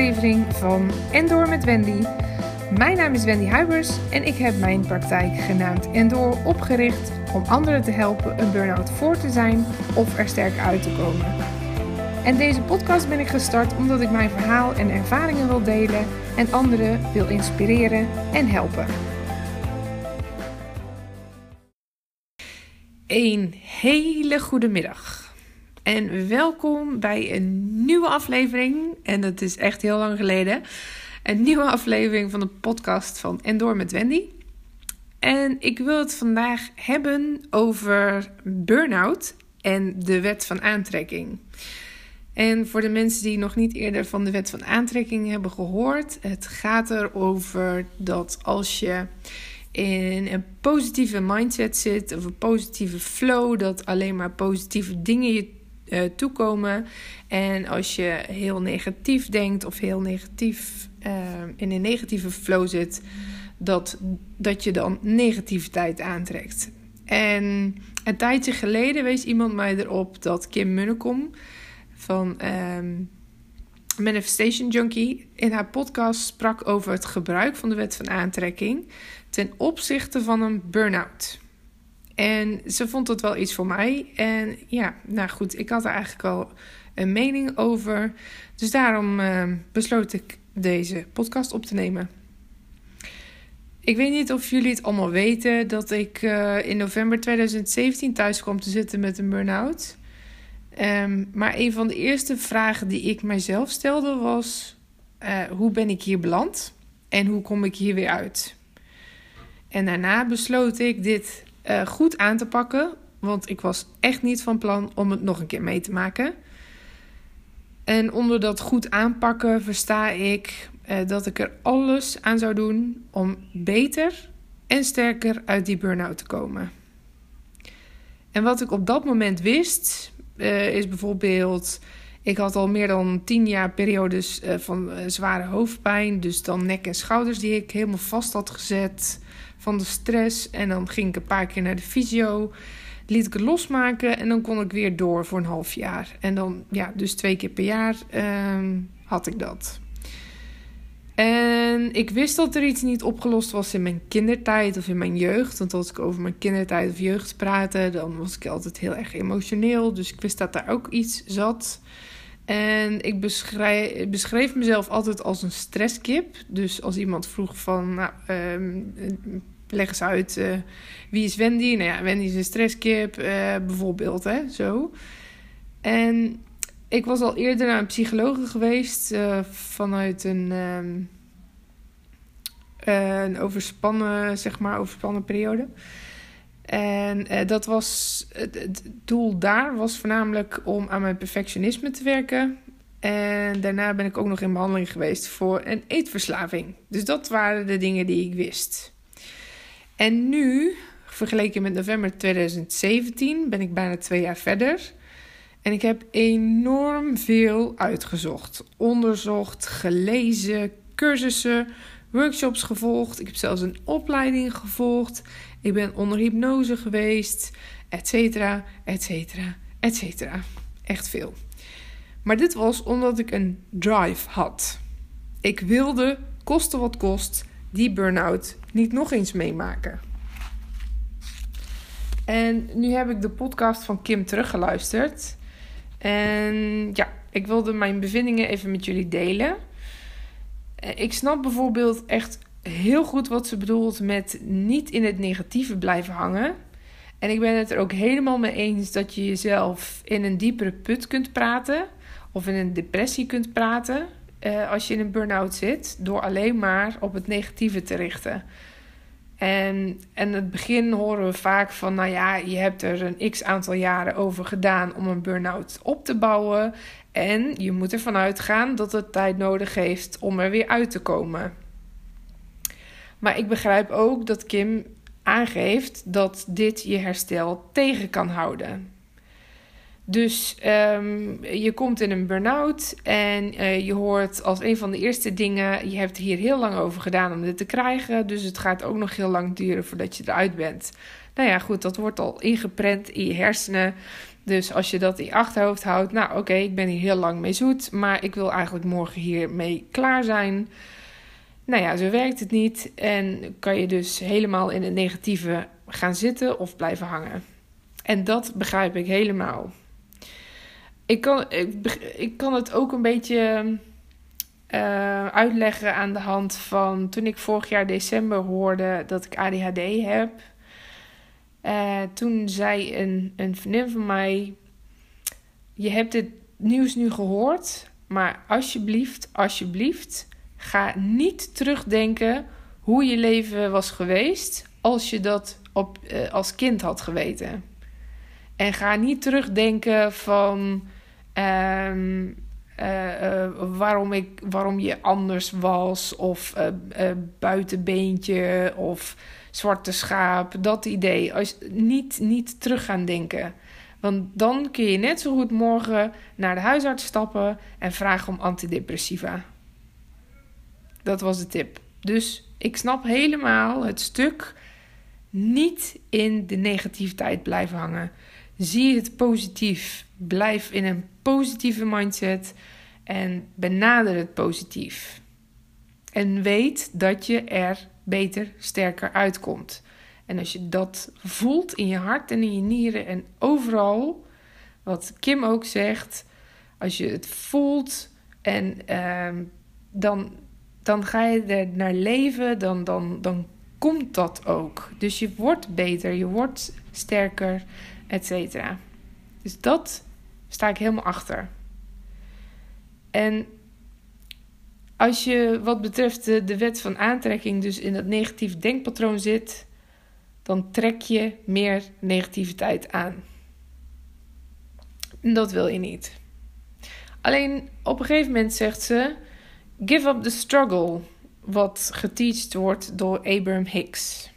aflevering van Door met Wendy. Mijn naam is Wendy Huibers en ik heb mijn praktijk genaamd Door opgericht om anderen te helpen een burn-out voor te zijn of er sterk uit te komen. En deze podcast ben ik gestart omdat ik mijn verhaal en ervaringen wil delen en anderen wil inspireren en helpen. Een hele goede middag. En welkom bij een nieuwe aflevering. En dat is echt heel lang geleden. Een nieuwe aflevering van de podcast van Door met Wendy. En ik wil het vandaag hebben over burn-out en de wet van aantrekking. En voor de mensen die nog niet eerder van de wet van aantrekking hebben gehoord. Het gaat erover dat als je in een positieve mindset zit of een positieve flow, dat alleen maar positieve dingen je toekomen. En als je heel negatief denkt of heel negatief in een negatieve flow zit, dat je dan negativiteit aantrekt. En een tijdje geleden wees iemand mij erop dat Kim Munnekom van Manifestation Junkie in haar podcast sprak over het gebruik van de wet van aantrekking ten opzichte van een burn-out. En ze vond het wel iets voor mij. En ja, nou goed, ik had er eigenlijk al een mening over. Dus daarom besloot ik deze podcast op te nemen. Ik weet niet of jullie het allemaal weten dat ik in november 2017 thuis kwam te zitten met een burn-out. Maar een van de eerste vragen die ik mijzelf stelde was: hoe ben ik hier beland? En hoe kom ik hier weer uit? En daarna besloot ik dit goed aan te pakken, want ik was echt niet van plan om het nog een keer mee te maken. En onder dat goed aanpakken versta ik dat ik er alles aan zou doen om beter en sterker uit die burn-out te komen. En wat ik op dat moment wist, is bijvoorbeeld, ik had al meer dan 10 jaar periodes van zware hoofdpijn, dus dan nek en schouders die ik helemaal vast had gezet van de stress. En dan ging ik een paar keer naar de fysio, liet ik het losmaken en dan kon ik weer door voor een half jaar. En dan, ja, dus 2 keer per jaar had ik dat. En ik wist dat er iets niet opgelost was in mijn kindertijd of in mijn jeugd. Want als ik over mijn kindertijd of jeugd praatte, dan was ik altijd heel erg emotioneel. Dus ik wist dat daar ook iets zat. En ik beschreef mezelf altijd als een stresskip. Dus als iemand vroeg van, leg eens uit, wie is Wendy? Nou ja, Wendy is een stresskip, bijvoorbeeld, hè, zo. En ik was al eerder naar een psycholoog geweest vanuit een overspannen periode. En dat was het doel daar was voornamelijk om aan mijn perfectionisme te werken. En daarna ben ik ook nog in behandeling geweest voor een eetverslaving. Dus dat waren de dingen die ik wist. En nu, vergeleken met november 2017, ben ik bijna 2 jaar verder. En ik heb enorm veel uitgezocht, onderzocht, gelezen, cursussen, workshops gevolgd. Ik heb zelfs een opleiding gevolgd. Ik ben onder hypnose geweest, et cetera, et cetera, et cetera. Echt veel. Maar dit was omdat ik een drive had. Ik wilde, koste wat kost, die burn-out niet nog eens meemaken. En nu heb ik de podcast van Kim teruggeluisterd. En ja, ik wilde mijn bevindingen even met jullie delen. Ik snap bijvoorbeeld echt heel goed wat ze bedoelt met niet in het negatieve blijven hangen. En ik ben het er ook helemaal mee eens dat je jezelf in een diepere put kunt praten. Of in een depressie kunt praten als je in een burn-out zit. Door alleen maar op het negatieve te richten. En in het begin horen we vaak van, nou ja, je hebt er een x-aantal jaren over gedaan om een burn-out op te bouwen. En je moet ervan uitgaan dat het tijd nodig heeft om er weer uit te komen. Maar ik begrijp ook dat Kim aangeeft dat dit je herstel tegen kan houden. Dus je komt in een burn-out en je hoort als een van de eerste dingen, je hebt hier heel lang over gedaan om dit te krijgen, dus het gaat ook nog heel lang duren voordat je eruit bent. Nou ja, goed, dat wordt al ingeprent in je hersenen. Dus als je dat in je achterhoofd houdt, nou oké, ik ben hier heel lang mee zoet, maar ik wil eigenlijk morgen hiermee klaar zijn. Nou ja, zo werkt het niet en kan je dus helemaal in het negatieve gaan zitten of blijven hangen. En dat begrijp ik helemaal. Ik kan het ook een beetje uitleggen aan de hand van toen ik vorig jaar december hoorde dat ik ADHD heb. Toen zei een vriendin van mij: je hebt het nieuws nu gehoord, maar alsjeblieft, ga niet terugdenken hoe je leven was geweest als je dat als kind had geweten. En ga niet terugdenken van waarom je anders was of buitenbeentje of zwarte schaap, dat idee. Niet terug gaan denken. Want dan kun je net zo goed morgen naar de huisarts stappen en vragen om antidepressiva. Dat was de tip. Dus ik snap helemaal het stuk niet in de negativiteit blijven hangen. Zie het positief. Blijf in een positieve mindset en benader het positief. En weet dat je er beter, sterker uitkomt. En als je dat voelt in je hart en in je nieren en overal, wat Kim ook zegt, als je het voelt en dan ga je er naar leven, dan komt dat ook. Dus je wordt beter, je wordt sterker, et cetera. Dus dat sta ik helemaal achter. En als je wat betreft de wet van aantrekking dus in dat negatief denkpatroon zit, dan trek je meer negativiteit aan. En dat wil je niet. Alleen op een gegeven moment zegt ze: give up the struggle, wat geteacht wordt door Abraham Hicks.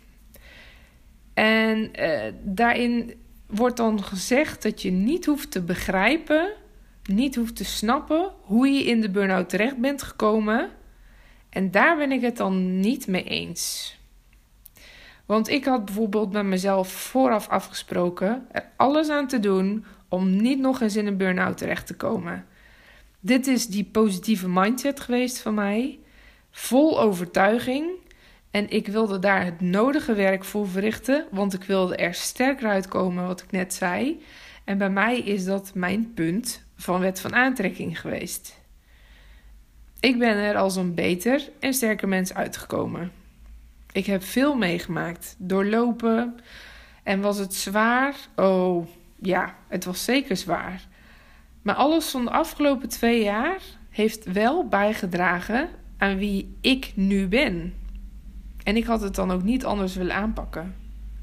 En daarin wordt dan gezegd dat je niet hoeft te begrijpen, niet hoeft te snappen hoe je in de burn-out terecht bent gekomen. En daar ben ik het dan niet mee eens. Want ik had bijvoorbeeld met mezelf vooraf afgesproken er alles aan te doen om niet nog eens in een burn-out terecht te komen. Dit is die positieve mindset geweest van mij, vol overtuiging. En ik wilde daar het nodige werk voor verrichten, want ik wilde er sterker uitkomen, wat ik net zei. En bij mij is dat mijn punt van wet van aantrekking geweest. Ik ben er als een beter en sterker mens uitgekomen. Ik heb veel meegemaakt, doorlopen. En was het zwaar? Oh, ja, het was zeker zwaar. Maar alles van de afgelopen 2 jaar heeft wel bijgedragen aan wie ik nu ben. En ik had het dan ook niet anders willen aanpakken.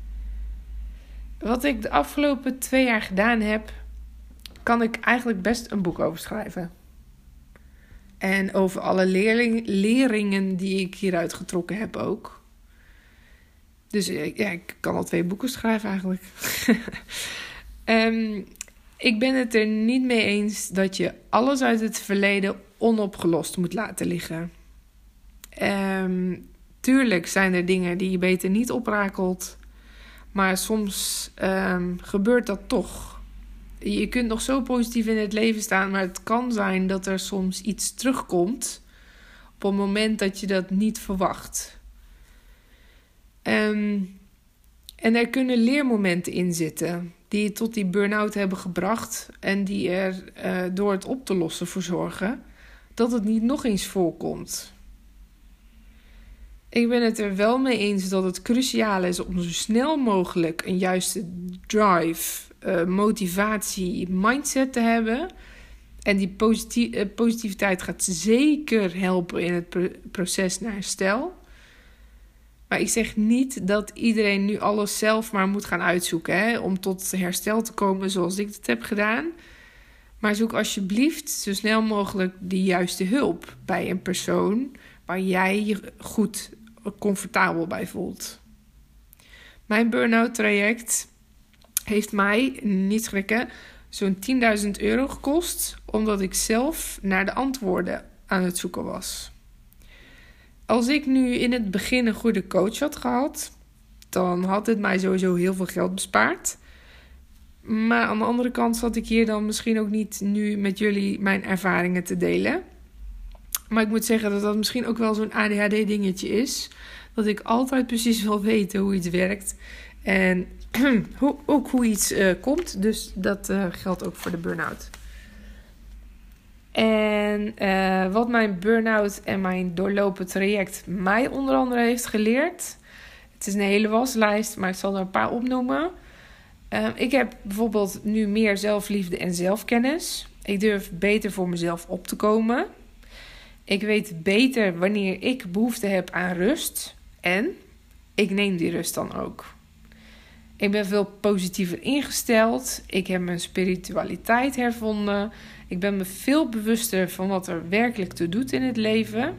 Wat ik de afgelopen 2 jaar gedaan heb, kan ik eigenlijk best een boek over schrijven. En over alle leringen die ik hieruit getrokken heb ook. Dus ja, ik kan al 2 boeken schrijven eigenlijk. Ik ben het er niet mee eens dat je alles uit het verleden onopgelost moet laten liggen. Tuurlijk zijn er dingen die je beter niet oprakelt. Maar soms gebeurt dat toch. Je kunt nog zo positief in het leven staan, maar het kan zijn dat er soms iets terugkomt op een moment dat je dat niet verwacht. En er kunnen leermomenten in zitten die je tot die burn-out hebben gebracht en die er door het op te lossen voor zorgen dat het niet nog eens voorkomt. Ik ben het er wel mee eens dat het cruciaal is om zo snel mogelijk een juiste drive, motivatie, mindset te hebben. En die positiviteit gaat zeker helpen in het proces naar herstel. Maar ik zeg niet dat iedereen nu alles zelf maar moet gaan uitzoeken, om tot herstel te komen zoals ik het heb gedaan. Maar zoek alsjeblieft zo snel mogelijk de juiste hulp bij een persoon waar jij je goed comfortabel bij voelt. Mijn burn-out traject heeft mij, niet schrikken, zo'n €10.000 gekost, omdat ik zelf naar de antwoorden aan het zoeken was. Als ik nu in het begin een goede coach had gehad, dan had het mij sowieso heel veel geld bespaard. Maar aan de andere kant zat ik hier dan misschien ook niet nu met jullie mijn ervaringen te delen. Maar ik moet zeggen dat dat misschien ook wel zo'n ADHD-dingetje is. Dat ik altijd precies wil weten hoe iets werkt. En hoe iets komt. Dus dat geldt ook voor de burn-out. En wat mijn burn-out en mijn doorlopen traject mij onder andere heeft geleerd. Het is een hele waslijst, maar ik zal er een paar opnoemen. Ik heb bijvoorbeeld nu meer zelfliefde en zelfkennis. Ik durf beter voor mezelf op te komen. Ik weet beter wanneer ik behoefte heb aan rust. En ik neem die rust dan ook. Ik ben veel positiever ingesteld. Ik heb mijn spiritualiteit hervonden. Ik ben me veel bewuster van wat er werkelijk toe doet in het leven.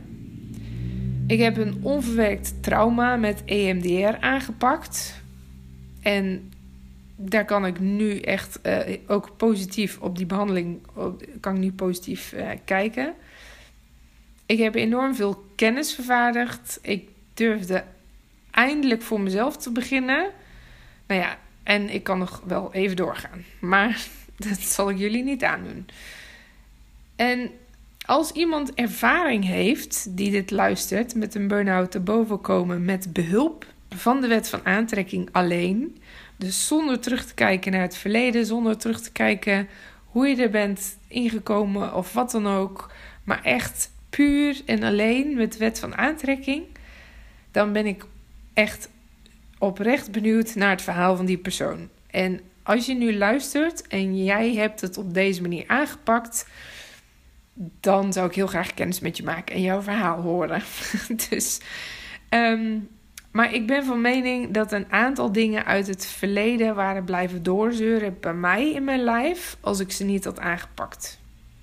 Ik heb een onverwerkt trauma met EMDR aangepakt. En daar kan ik nu echt ook positief op die behandeling kan ik nu positief kijken. Ik heb enorm veel kennis vervaardigd. Ik durfde eindelijk voor mezelf te beginnen. Nou ja, en ik kan nog wel even doorgaan. Maar dat zal ik jullie niet aandoen. En als iemand ervaring heeft die dit luistert met een burn-out te boven komen met behulp van de wet van aantrekking alleen. Dus zonder terug te kijken naar het verleden, zonder terug te kijken hoe je er bent ingekomen of wat dan ook. Maar echt puur en alleen met de wet van aantrekking. Dan ben ik echt oprecht benieuwd naar het verhaal van die persoon. En als je nu luistert en jij hebt het op deze manier aangepakt, dan zou ik heel graag kennis met je maken en jouw verhaal horen. Dus, maar ik ben van mening dat een aantal dingen uit het verleden waren blijven doorzeuren bij mij in mijn lijf als ik ze niet had aangepakt.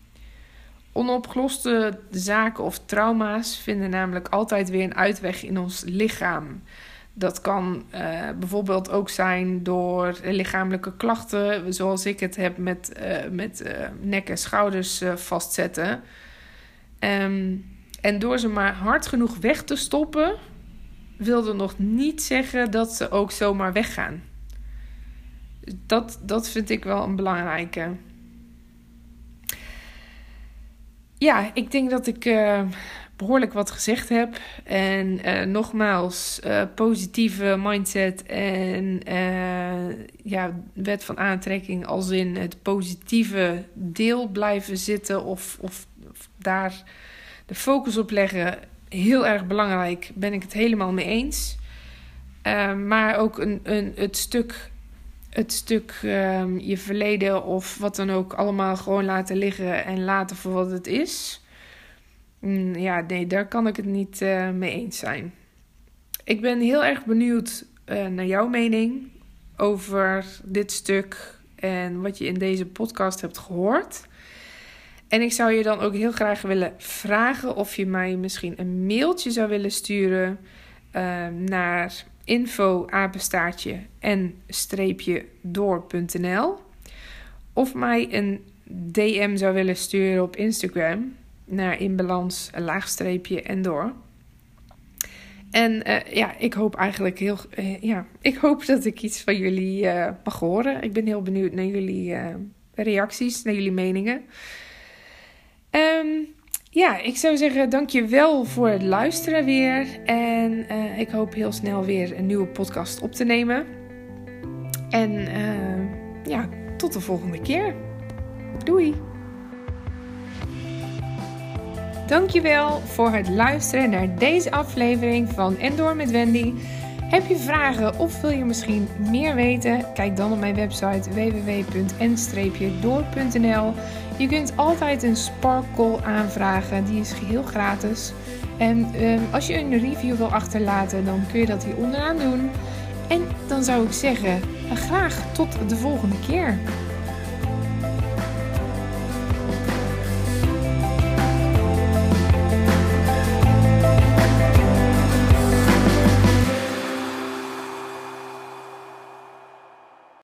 Onopgeloste zaken of trauma's vinden namelijk altijd weer een uitweg in ons lichaam. Dat kan bijvoorbeeld ook zijn door lichamelijke klachten, zoals ik het heb met nek en schouders vastzetten. En door ze maar hard genoeg weg te stoppen, wil dat nog niet zeggen dat ze ook zomaar weggaan. Dat vind ik wel een belangrijke. Ja, ik denk dat ik behoorlijk wat gezegd heb. En nogmaals, positieve mindset en wet van aantrekking als in het positieve deel blijven zitten of daar de focus op leggen. Heel erg belangrijk, ben ik het helemaal mee eens. Maar ook het stuk je verleden of wat dan ook allemaal gewoon laten liggen en laten voor wat het is. Ja, nee, daar kan ik het niet mee eens zijn. Ik ben heel erg benieuwd naar jouw mening over dit stuk en wat je in deze podcast hebt gehoord. En ik zou je dan ook heel graag willen vragen of je mij misschien een mailtje zou willen sturen naar info@en-door.nl of mij een DM zou willen sturen op Instagram naar inbalans_en-door. En ik hoop eigenlijk ik hoop dat ik iets van jullie mag horen. Ik ben heel benieuwd naar jullie reacties, naar jullie meningen. Ik zou zeggen dankjewel voor het luisteren weer. En ik hoop heel snel weer een nieuwe podcast op te nemen. En tot de volgende keer. Doei! Dankjewel voor het luisteren naar deze aflevering van En Door met Wendy. Heb je vragen of wil je misschien meer weten? Kijk dan op mijn website www.en-door.nl. Je kunt altijd een Sparkle aanvragen, die is geheel gratis. En als je een review wil achterlaten, dan kun je dat hier onderaan doen. En dan zou ik zeggen, graag tot de volgende keer.